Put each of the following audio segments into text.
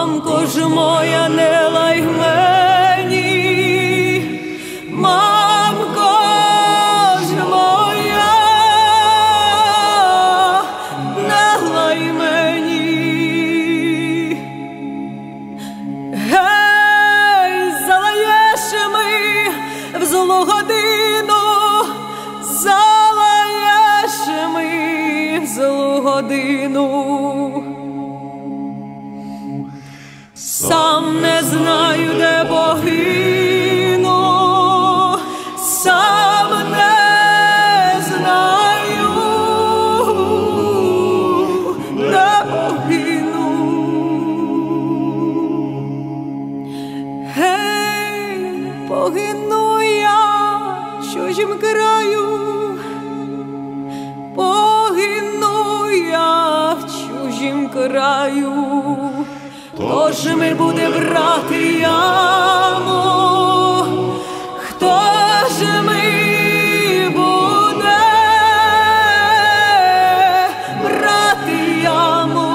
Мамко ж моя, не лай мені, мамко ж моя, не лай мені. Гей, залаєш ми в злу годину, залаєш ми в злу годину. Сам не знаю, де погину, сам не знаю, де погину. Гей, погину я в чужім краю, погину я в чужім краю. Хто ж ми буде брати яму? Хто ж ми буде брати яму?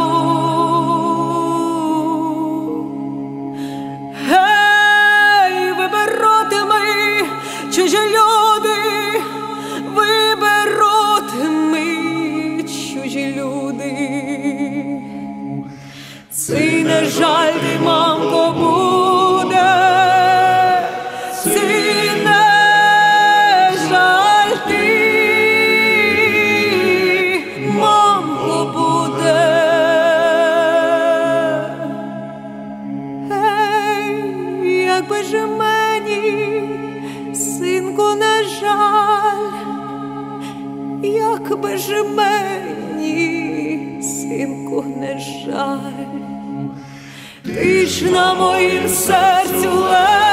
Гей, виберуть ми, чужі люди, виберуть ми, чужі люди. Цей не жаль ти, мамко, буде, цей не жаль ти, мамко, буде. Ей, якби ж мені, синку, не жаль, якби ж мені, синку, не жаль. Ти ж на моїм серцю